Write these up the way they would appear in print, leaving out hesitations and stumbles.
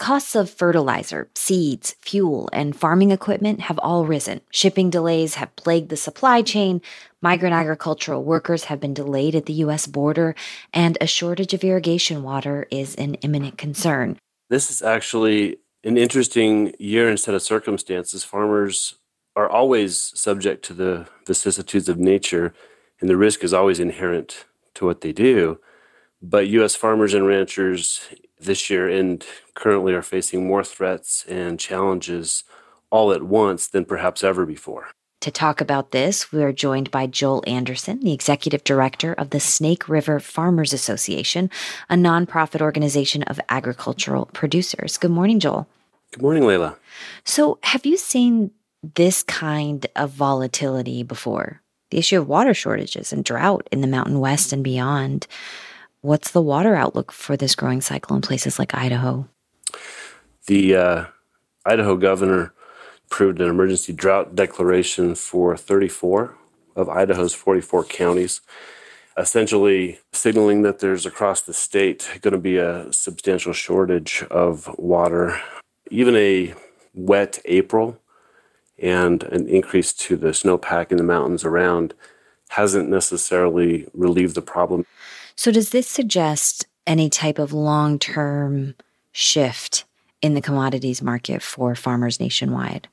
Costs of fertilizer, seeds, fuel, and farming equipment have all risen. Shipping delays have plagued the supply chain. Migrant agricultural workers have been delayed at the U.S. border, and a shortage of irrigation water is an imminent concern. This is actually an interesting year in set of circumstances. Farmers are always subject to the vicissitudes of nature, and the risk is always inherent to what they do. But U.S. farmers and ranchers this year and currently are facing more threats and challenges all at once than perhaps ever before. To talk about this, we are joined by Joel Anderson, the executive director of the Snake River Farmers Association, a nonprofit organization of agricultural producers. Good morning, Joel. Good morning, Layla. So have you seen this kind of volatility before? The issue of water shortages and drought in the Mountain West and beyond. What's the water outlook for this growing cycle in places like Idaho? The Idaho governor approved an emergency drought declaration for 34 of Idaho's 44 counties, essentially signaling that there's across the state going to be a substantial shortage of water. Even a wet April and an increase to the snowpack in the mountains around hasn't necessarily relieved the problem. So does this suggest any type of long-term shift in the commodities market for farmers nationwide?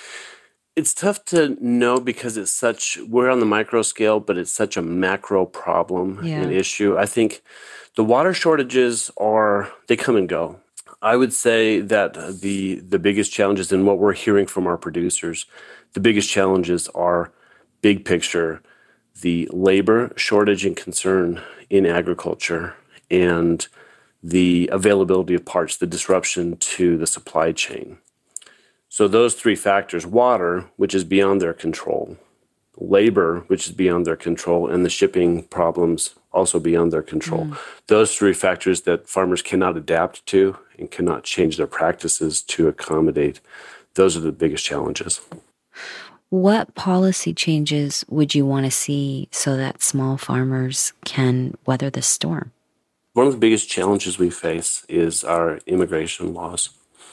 It's tough to know because we're on the micro scale, but it's such a macro problem and issue. I think the water shortages they come and go. I would say that the biggest challenges in what we're hearing from our producers, the biggest challenges are big picture, the labor shortage and concern in agriculture, and the availability of parts, the disruption to the supply chain. So those three factors, water, which is beyond their control, labor, which is beyond their control, and the shipping problems also beyond their control. Those three factors that farmers cannot adapt to and cannot change their practices to accommodate, those are the biggest challenges. What policy changes would you want to see so that small farmers can weather this storm? One of the biggest challenges we face is our immigration laws.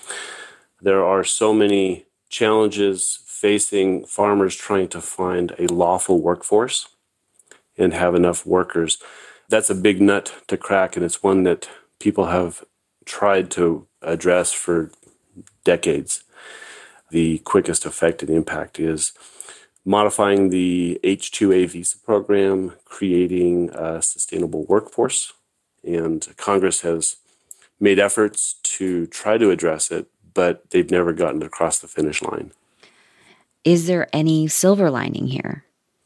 There are so many challenges facing farmers trying to find a lawful workforce and have enough workers. That's a big nut to crack, and it's one that people have tried to address for decades. The quickest effect and impact is modifying the H-2A visa program, creating a sustainable workforce, and Congress has made efforts to try to address it, but they've never gotten across the finish line. Is there any silver lining here?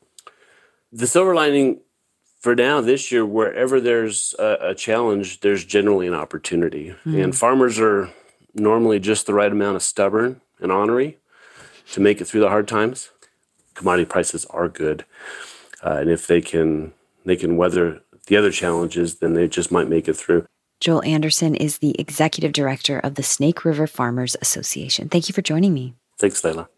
The silver lining for now this year, wherever there's a challenge, there's generally an opportunity. And farmers are normally just the right amount of stubborn and ornery to make it through the hard times. Commodity prices are good. And if they can weather the other challenges, then they just might make it through. Joel Anderson is the executive director of the Snake River Farmers Association. Thank you for joining me. Thanks, Layla.